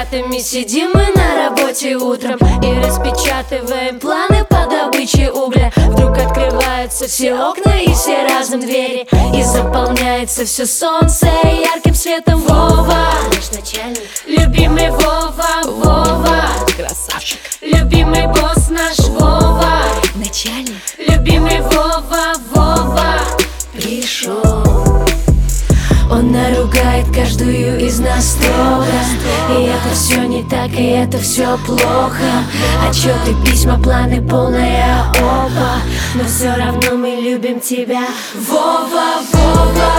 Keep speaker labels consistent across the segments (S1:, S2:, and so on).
S1: девчатами сидим мы на работе утром и распечатываем планы по добыче угля. Вдруг открываются все окна и все разом двери, и заполняется все солнце ярким светом. Вова, наш начальник, любимый Вова, Вова,
S2: красавчик,
S1: любимый босс наш Вова,
S2: начальник,
S1: любимый Вова, Вова пришел. Он наругает каждую из нас строго, и это все не так, и это все плохо. Отчеты, письма, планы, полная опа, но все равно мы любим тебя. Вова, Вова,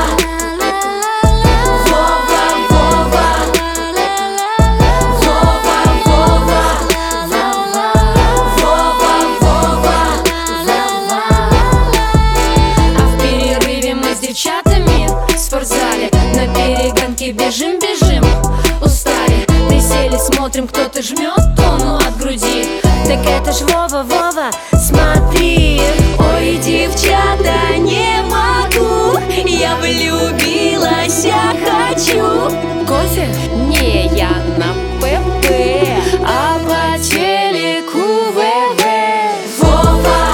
S1: Вова, Вова, Вова, Вова, Вова, Вова, Вова. А в перерыве мы с девчатами в спортзале на перегонки бежим, бежим, устали, присели, смотрим, кто-то жмет тону от груди. Так это ж Вова, Вова, смотри.
S2: ой, девчата, не могу, я влюбилась, я хочу.
S1: Кофе?
S2: Не, я на ПП,
S1: А по телеку ВВ. Вова,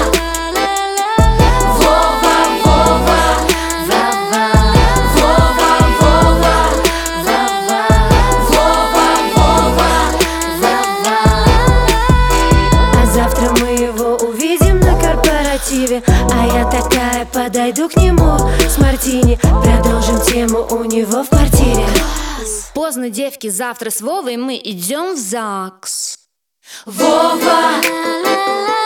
S1: Вова, Вова, Вова, Вова, Вова, Вова, Вова, Вова, Вова. А завтра мы его увидим на корпоративе, а я такая подойду к нему с мартини, продолжим тему у него в квартире.
S2: Поздно, девки, завтра с Вовой мы идем в ЗАГС.
S1: Вова,